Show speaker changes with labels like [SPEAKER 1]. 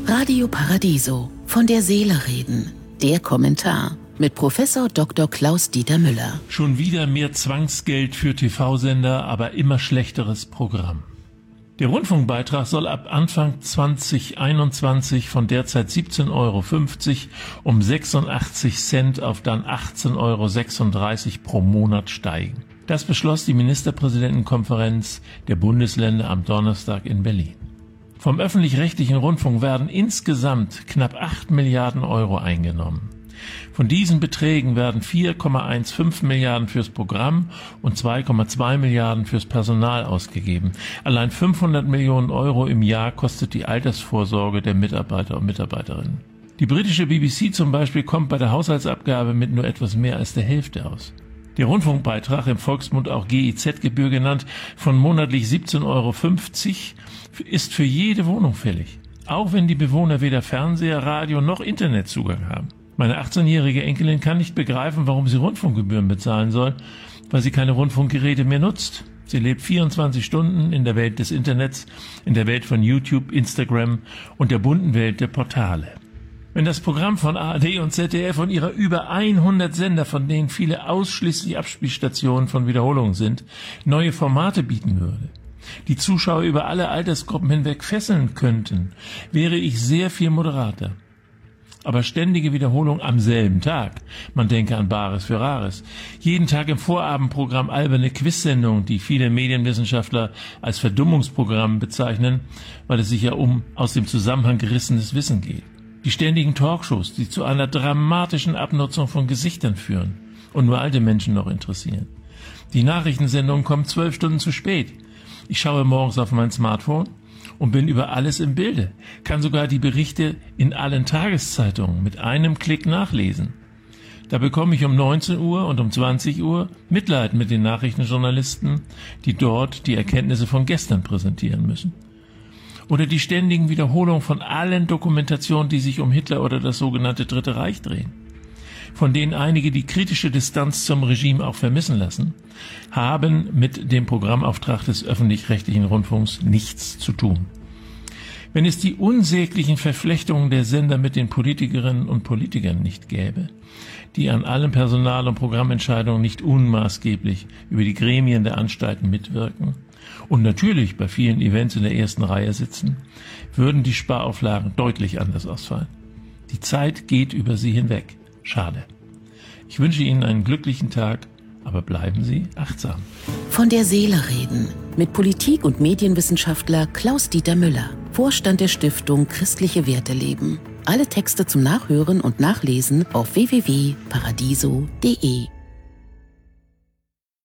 [SPEAKER 1] Radio Paradiso, von der Seele reden. Der Kommentar mit Professor Dr. Klaus-Dieter Müller.
[SPEAKER 2] Schon wieder mehr Zwangsgeld für TV-Sender, aber immer schlechteres Programm. Der Rundfunkbeitrag soll ab Anfang 2021 von derzeit 17,50 € um 86 Cent auf dann 18,36 € pro Monat steigen. Das beschloss die Ministerpräsidentenkonferenz der Bundesländer am Donnerstag in Berlin. Vom öffentlich-rechtlichen Rundfunk werden insgesamt knapp 8 Milliarden € eingenommen. Von diesen Beträgen werden 4,15 Milliarden fürs Programm und 2,2 Milliarden fürs Personal ausgegeben. Allein 500 Millionen € im Jahr kostet die Altersvorsorge der Mitarbeiter und Mitarbeiterinnen. Die britische BBC zum Beispiel kommt bei der Haushaltsabgabe mit nur etwas mehr als der Hälfte aus. Der Rundfunkbeitrag, im Volksmund auch GEZ-Gebühr genannt, von monatlich 17,50 € ist für jede Wohnung fällig. Auch wenn die Bewohner weder Fernseher, Radio noch Internetzugang haben. Meine 18-jährige Enkelin kann nicht begreifen, warum sie Rundfunkgebühren bezahlen soll, weil sie keine Rundfunkgeräte mehr nutzt. Sie lebt 24 Stunden in der Welt des Internets, in der Welt von YouTube, Instagram und der bunten Welt der Portale. Wenn das Programm von ARD und ZDF und ihrer über 100 Sender, von denen viele ausschließlich Abspielstationen von Wiederholungen sind, neue Formate bieten würde, die Zuschauer über alle Altersgruppen hinweg fesseln könnten, wäre ich sehr viel moderater. Aber ständige Wiederholung am selben Tag, man denke an Bares für Rares, jeden Tag im Vorabendprogramm alberne Quizsendungen, die viele Medienwissenschaftler als Verdummungsprogramm bezeichnen, weil es sich ja um aus dem Zusammenhang gerissenes Wissen geht. Die ständigen Talkshows, die zu einer dramatischen Abnutzung von Gesichtern führen und nur alte Menschen noch interessieren. Die Nachrichtensendungen kommen 12 Stunden zu spät. Ich schaue morgens auf mein Smartphone und bin über alles im Bilde, kann sogar die Berichte in allen Tageszeitungen mit einem Klick nachlesen. Da bekomme ich um 19 Uhr und um 20 Uhr Mitleid mit den Nachrichtenjournalisten, die dort die Erkenntnisse von gestern präsentieren müssen. Oder die ständigen Wiederholungen von allen Dokumentationen, die sich um Hitler oder das sogenannte Dritte Reich drehen, von denen einige die kritische Distanz zum Regime auch vermissen lassen, haben mit dem Programmauftrag des öffentlich-rechtlichen Rundfunks nichts zu tun. Wenn es die unsäglichen Verflechtungen der Sender mit den Politikerinnen und Politikern nicht gäbe, die an allen Personal- und Programmentscheidungen nicht unmaßgeblich über die Gremien der Anstalten mitwirken und natürlich bei vielen Events in der ersten Reihe sitzen, würden die Sparauflagen deutlich anders ausfallen. Die Zeit geht über sie hinweg. Schade. Ich wünsche Ihnen einen glücklichen Tag, aber bleiben Sie achtsam.
[SPEAKER 1] Von der Seele reden mit Politik- und Medienwissenschaftler Klaus-Dieter Müller, Vorstand der Stiftung Christliche Werte leben. Alle Texte zum Nachhören und Nachlesen auf www.paradiso.de.